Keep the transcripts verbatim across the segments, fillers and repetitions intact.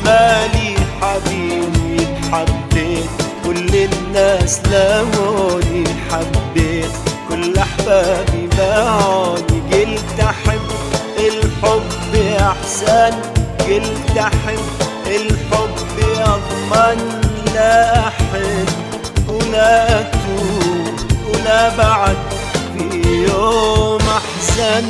مالي حبيبي حبيت كل الناس لهوني، حبيت كل أحبابي باعوني. قلت أحب الحب أحسن، قلت أحب الحب أضمن. لا أحب ولا أتوب ولا بعد في يوم أحسن.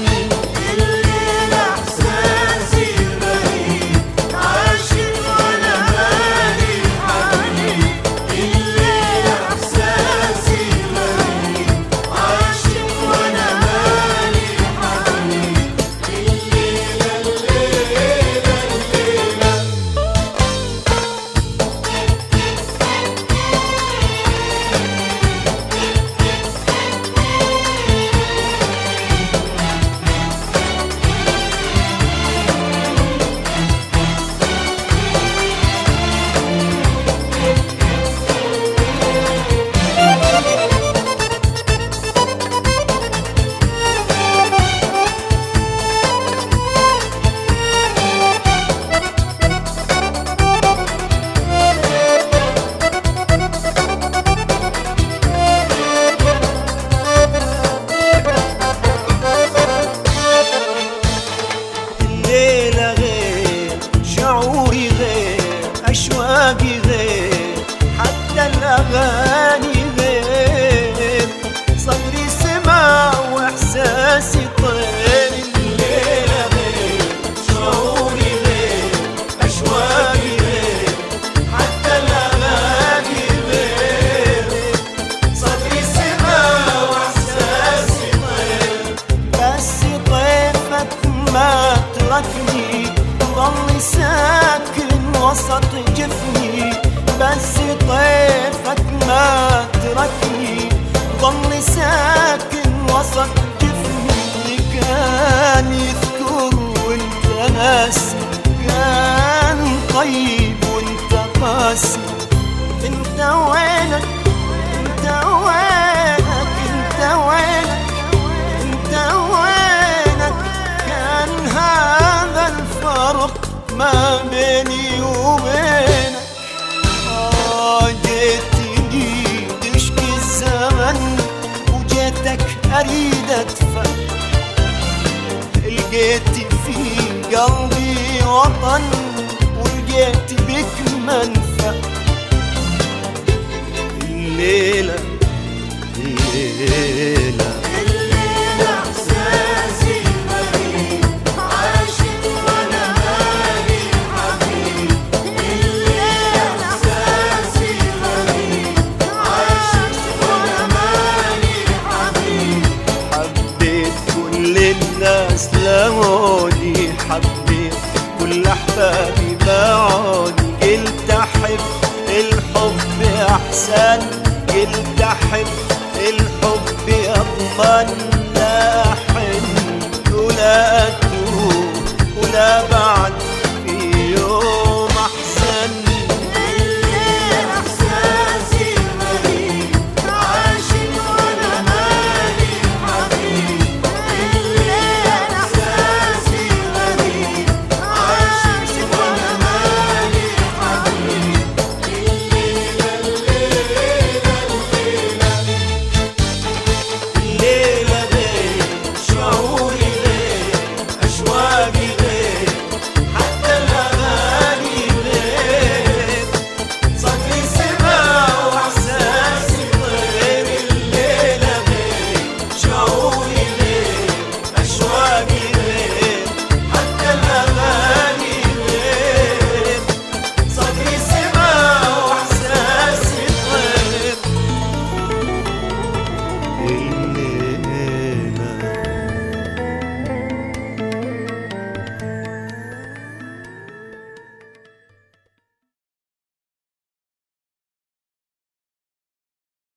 أشواقي غير، حتى الأغاني غير، صدري سمع وإحساسي طير. الليلة غير، شعوري غير، أشواقي غير، حتى الأغاني غير، صدري سمع وإحساسي طير. بس طيفك ما تركني، ظل ساكن وسط جفني. بس طيفك ما تركني، ظل ساكن وسط جفني. كان يذكر وانت ناسي، كان طيب وانت قاسي. انت وينك انت وينك انت وينك انت وينك. كان هذا الفرق ما بيني وبينك. آه جيتني تشكي الزمن وجيتك أريد أدفع. لقيت في قلبي وطن ولقيت بك منفع. الليلة الليلة الناس لهوني، حبيت كل أحبابي باعوني. قلت أحب الحب أحسن، قلت أحب الحب أضمن. لا أحن ولا أتوب ولا